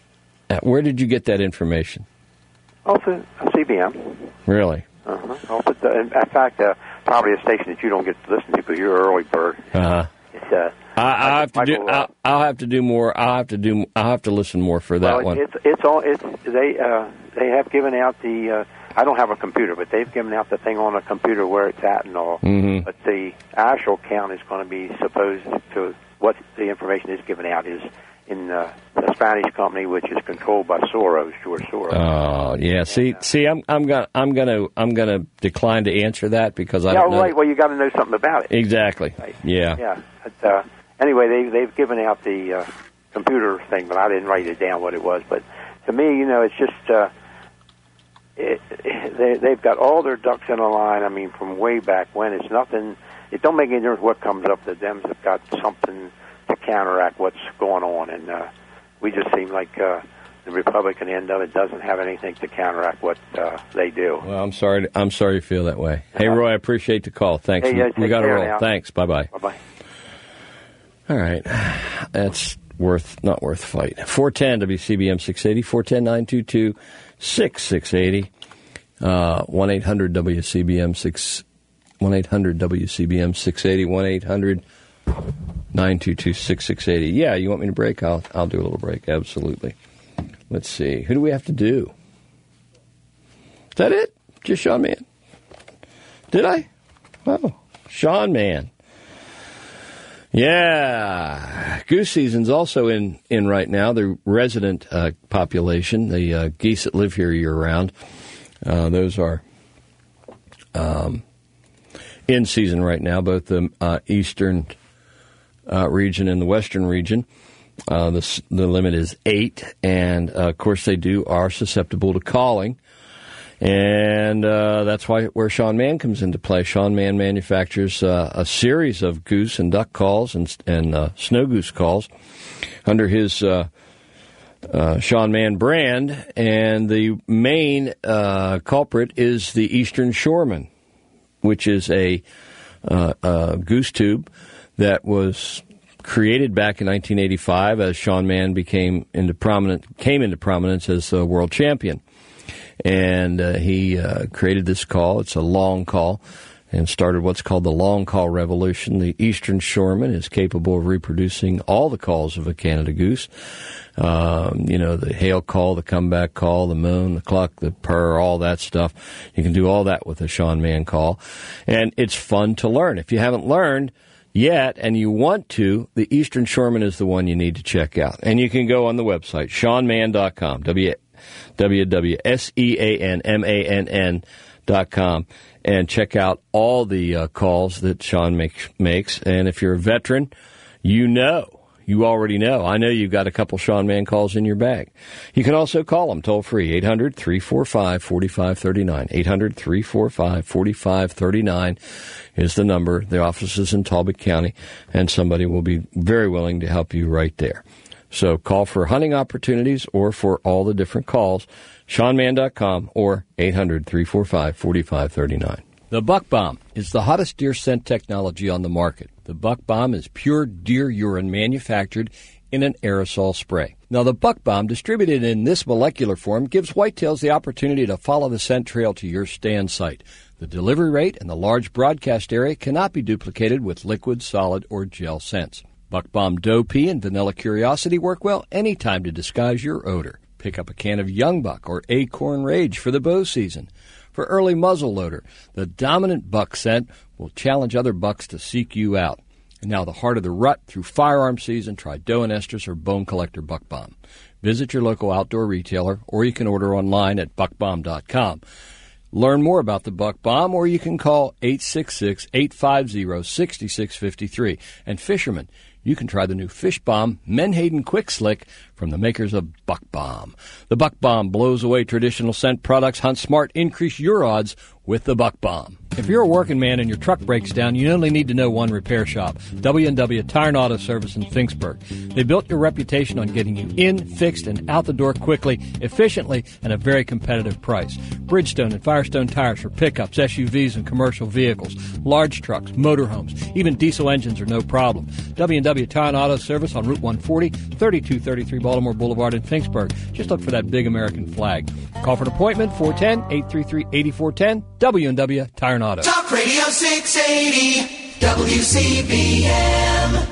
where did you get that information? Off the C B M. Really? Uh-huh. Off the, in fact, uh, probably a station that you don't get to listen to because you're an early bird. Uh-huh. It's uh, I, I'll have to Michael, do. uh, I'll, I'll have to do more. I'll have to do. I'll have to listen more for that well, one. It's it's all. It's they. Uh, they have given out the. Uh, I don't have a computer, but they've given out the thing on a computer where it's at and all. Mm-hmm. But the actual count is going to be supposed to, what the information is given out is in uh, the Spanish company, which is controlled by Soros, George Soros. Oh yeah, see, see, I'm, I'm gonna, I'm gonna, I'm gonna decline to answer that because I yeah, don't know. right. Well, you got to know something about it. Exactly. Right. Yeah. Yeah. But, uh, anyway, they they've given out the uh, computer thing, but I didn't write it down what it was. But to me, you know, it's just uh, it, it, they they've got all their ducks in a line. I mean, from way back when, it's nothing. It don't make any difference what comes up. The Dems have got something to counteract what's going on, and uh, we just seem like uh, the Republican end of it doesn't have anything to counteract what uh, they do. Well, I'm sorry. To, I'm sorry you feel that way. Hey, Roy, I appreciate the call. Thanks. Hey, yeah, we got to roll. Now. Thanks. Bye bye. Bye bye. All right, that's worth not worth fight. four ten W C B M six eighty, four ten, nine two two, six six eight zero, one eight hundred W C B M six one eight hundred W C B M six eighty, one eight hundred nine two two six six eight zero. Yeah, you want me to break? I'll I'll do a little break. Absolutely. Let's see. Who do we have to do? Is that it? Just Sean Mann? Did I? Oh, Sean Mann. Yeah. Goose season's also in, in right now. The resident uh, population, the uh, geese that live here year-round, uh, those are um, in season right now, both the uh, eastern uh, region and the western region. Uh, the, the limit is eight, and, uh, of course, they do are susceptible to calling. And uh, that's why where Sean Mann comes into play. Sean Mann manufactures uh, a series of goose and duck calls and, and uh, snow goose calls under his uh, uh, Sean Mann brand. And the main uh, culprit is the Eastern Shoreman, which is a, uh, a goose tube that was created back in nineteen eighty-five as Sean Mann became into prominent came into prominence as a world champion. And uh, he uh, created this call. It's a long call and started what's called the long call revolution. The Eastern Shoreman is capable of reproducing all the calls of a Canada goose. Um, you know, the hail call, the comeback call, the moon, the cluck, the purr, all that stuff. You can do all that with a Sean Mann call. And it's fun to learn. If you haven't learned yet and you want to, the Eastern Shoreman is the one you need to check out. And you can go on the website, sean mann dot com, W W W S E A N M A N N dot com, and check out all the uh, calls that Sean make, makes. And if you're a veteran, you know, you already know. I know you've got a couple Sean Mann calls in your bag. You can also call them toll free, eight hundred, three four five, four five three nine. eight hundred, three four five, four five three nine is the number. The office is in Talbot County, and somebody will be very willing to help you right there. So call for hunting opportunities or for all the different calls, sean mann dot com or eight hundred, three four five, four five three nine. The Buck Bomb is the hottest deer scent technology on the market. The Buck Bomb is pure deer urine manufactured in an aerosol spray. Now, the Buck Bomb, distributed in this molecular form, gives whitetails the opportunity to follow the scent trail to your stand site. The delivery rate and the large broadcast area cannot be duplicated with liquid, solid, or gel scents. Buck Bomb Doe Pea and Vanilla Curiosity work well anytime to disguise your odor. Pick up a can of Young Buck or Acorn Rage for the bow season. For early muzzle loader, the dominant buck scent will challenge other bucks to seek you out. And now the heart of the rut through firearm season, try Doe and Estrus or Bone Collector Buck Bomb. Visit your local outdoor retailer, or you can order online at buck bomb dot com. Learn more about the Buck Bomb, or you can call eight six six, eight five zero, six six five three. And fishermen, you can try the new Fish Bomb Menhaden Quick Slick from the makers of Buck Bomb. The Buck Bomb blows away traditional scent products. Hunt smart, increase your odds with the Buck Bomb. If you're a working man and your truck breaks down, you only need to know one repair shop, W and W Tire and Auto Service in Finksburg. They built your reputation on getting you in, fixed, and out the door quickly, efficiently, and a very competitive price. Bridgestone and Firestone tires for pickups, S U Vs, and commercial vehicles, large trucks, motorhomes, even diesel engines are no problem. W and W Tire and Auto Service on Route one forty, thirty-two thirty-three Baltimore Boulevard in Finksburg. Just look for that big American flag. Call for an appointment, four one zero, eight three three, eight four one zero, W and W Tire and Auto. Talk Radio six eighty, W C B M.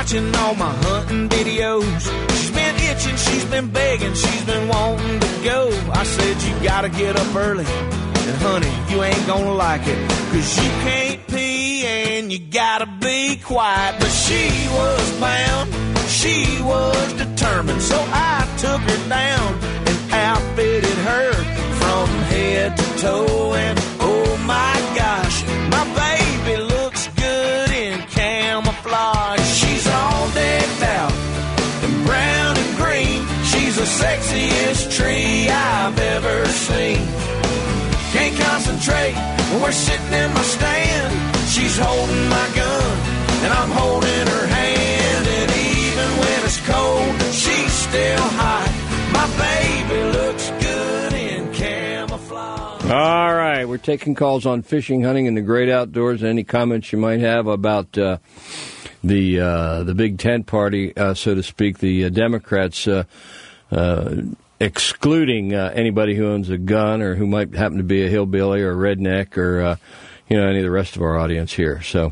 watching all my hunting videos. She's been itching, she's been begging, she's been wanting to go. I said, you gotta get up early, and honey, you ain't gonna like it, cause you can't pee and you gotta be quiet. But she was bound, she was determined, so I took her down and outfitted her from head to toe. And oh my gosh, my baby looks good in camouflage. She's all decked out in brown and green. She's the sexiest tree I've ever seen. Can't concentrate when we're sitting in my stand. She's holding my gun and I'm holding her hand. And even when it's cold, she's still hot. My baby looks good in camouflage. All right, we're taking calls on fishing, hunting, and the great outdoors. Any comments you might have about uh, the uh, the big tent party, uh, so to speak, the uh, Democrats uh, uh, excluding uh, anybody who owns a gun or who might happen to be a hillbilly or a redneck or uh, you know any of the rest of our audience here. So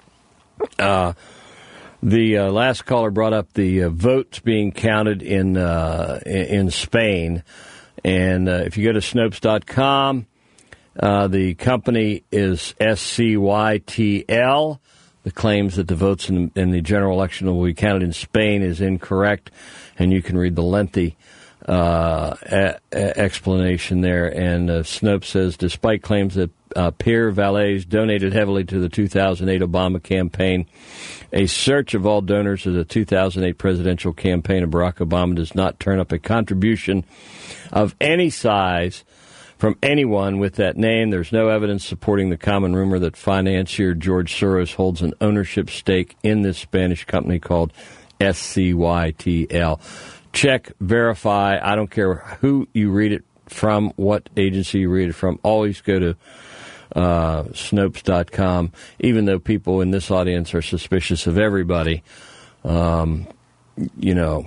uh, the uh, last caller brought up the uh, votes being counted in uh, in Spain. And uh, if you go to Snopes dot com, uh, the company is S C Y T L. The claims that the votes in, in the general election will be counted in Spain is incorrect, and you can read the lengthy uh, a- a- explanation there. And uh, Snopes says, despite claims that uh, Pierre Valles donated heavily to the two thousand eight Obama campaign, a search of all donors to the two thousand eight presidential campaign of Barack Obama does not turn up a contribution of any size from anyone with that name. There's no evidence supporting the common rumor that financier George Soros holds an ownership stake in this Spanish company called S C Y T L. Check, verify. I don't care who you read it from, what agency you read it from. Always go to uh, Snopes dot com, even though people in this audience are suspicious of everybody. Um, you know,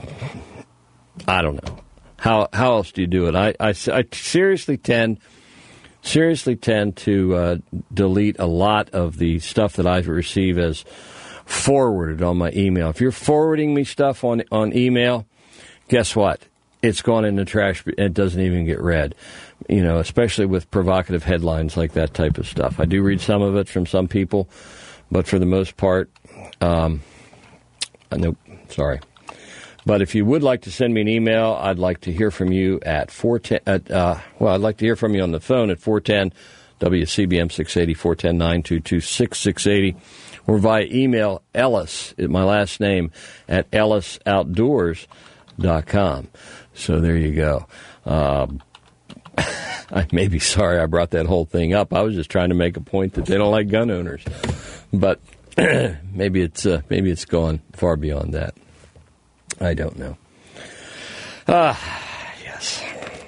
I don't know. How how else do you do it? I, I, I seriously tend seriously tend to uh, delete a lot of the stuff that I receive as forwarded on my email. If you're forwarding me stuff on on email, guess what? It's gone in the trash. It doesn't even get read. You know, especially with provocative headlines like that type of stuff. I do read some of it from some people, but for the most part, um, nope, sorry. But if you would like to send me an email, I'd like to hear from you at four ten. At, uh, well, I'd like to hear from you on the phone at four one zero W C B M six eighty, four one zero, nine two two, six six eight zero, or via email Ellis, my last name, at ellis outdoors dot com. So there you go. Um, I may be sorry I brought that whole thing up. I was just trying to make a point that they don't like gun owners, but maybe it's uh, maybe it's gone far beyond that. I don't know. Ah, yes.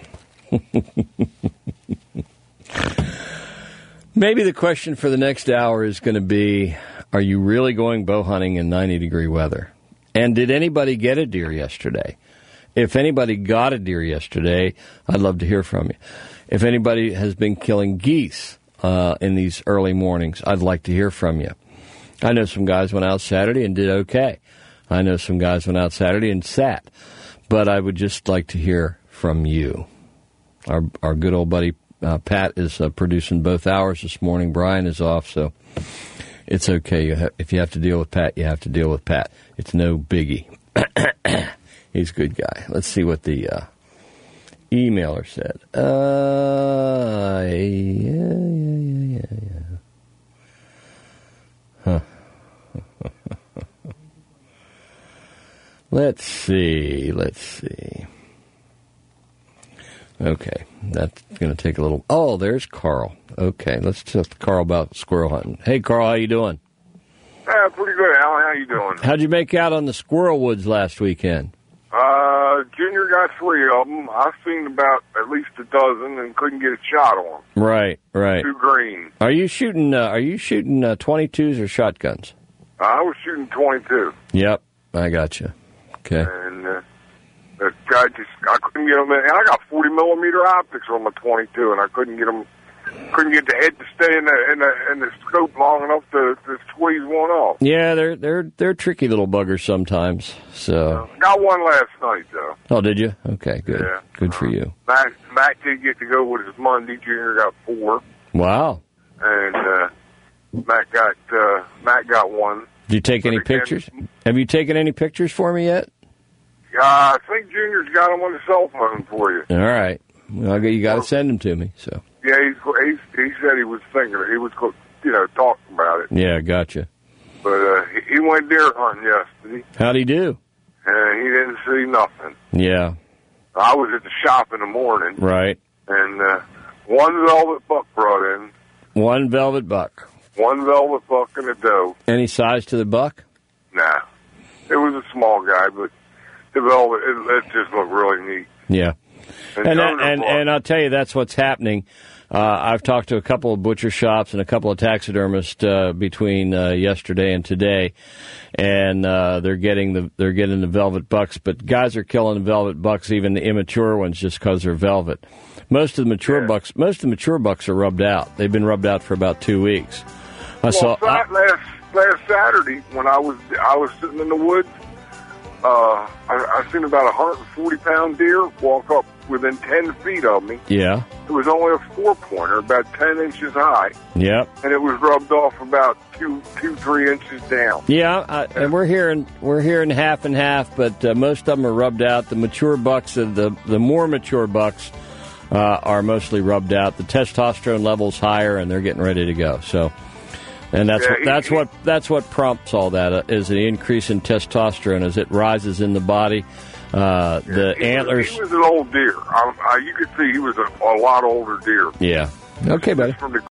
Maybe the question for the next hour is going to be, are you really going bow hunting in ninety degree weather? And did anybody get a deer yesterday? If anybody got a deer yesterday, I'd love to hear from you. If anybody has been killing geese uh, in these early mornings, I'd like to hear from you. I know some guys went out Saturday and did okay. I know some guys went out Saturday and sat. But I would just like to hear from you. Our our good old buddy uh, Pat is uh, producing both hours this morning. Brian is off, so it's okay. You ha- if you have to deal with Pat, you have to deal with Pat. It's no biggie. He's a good guy. Let's see what the uh, emailer said. Uh, yeah, yeah, yeah, yeah, yeah. Huh. Let's see. Let's see. Okay, that's going to take a little. Oh, there's Carl. Okay, let's talk to Carl about squirrel hunting. Hey, Carl, how you doing? Uh, pretty good, Alan. How you doing? How'd you make out on the squirrel woods last weekend? Uh, Junior got three of them. I've seen about at least a dozen and couldn't get a shot on them. Right, right. Too green. Are you shooting? Uh, are you shooting uh, twenty-twos or shotguns? Uh, I was shooting twenty-two. Yep, I got you. Okay. And uh, the guy just, I couldn't get them. And I got forty millimeter optics on my twenty-two, and I couldn't get them couldn't get the head to stay in the in the, in the scope long enough to, to squeeze one off. Yeah, they're they're they're tricky little buggers sometimes. So Got one last night though. oh, did you? Okay, good, Yeah. good for you. Matt Matt did get to go with his Monday. Junior got four, Wow. and uh, Matt got uh, Matt got one. Did you take any pictures? Have you taken any pictures for me yet? Uh, I think Junior's got him on the cell phone for you. All right. Well, you got to send them to me. So Yeah, he's, he's, he said he was thinking, he was, you know, talking about it. yeah, gotcha. But uh, he, he went deer hunting yesterday, How'd he do? and he didn't see nothing. Yeah. I was at the shop in the morning, Right. and uh, one velvet buck brought in, One velvet buck. one velvet buck and a doe. Any size to the buck? Nah, it was a small guy, but the velvet, it, it just looked really neat. Yeah. And And Turner and, brought- and I'll tell you, that's what's happening. Uh, I've talked to a couple of butcher shops and a couple of taxidermists uh, between uh, yesterday and today, and uh, they're getting the they're getting the velvet bucks. But guys are killing the velvet bucks, even the immature ones, just because they're velvet. Most of the mature bucks, most of the mature bucks are rubbed out. They've been rubbed out for about two weeks. I well, saw. Sat- last last Saturday when I was I was sitting in the woods, uh, I, I seen about a hundred and forty pound deer walk up within ten feet of me. Yeah. It was only a four pointer, about ten inches high, Yep. and it was rubbed off about two two three inches down. Yeah, uh, and we're hearing we're hearing half and half, but uh, most of them are rubbed out. The mature bucks, uh, the the more mature bucks, uh, are mostly rubbed out. The testosterone level's higher, and they're getting ready to go. So, and that's Yeah, what, he- that's he- what that's what prompts all that uh, is the increase in testosterone as it rises in the body. Uh, the He antlers. Was, he was an old deer. I, I, you could see he was a, a lot older deer. Yeah. Okay, buddy. From the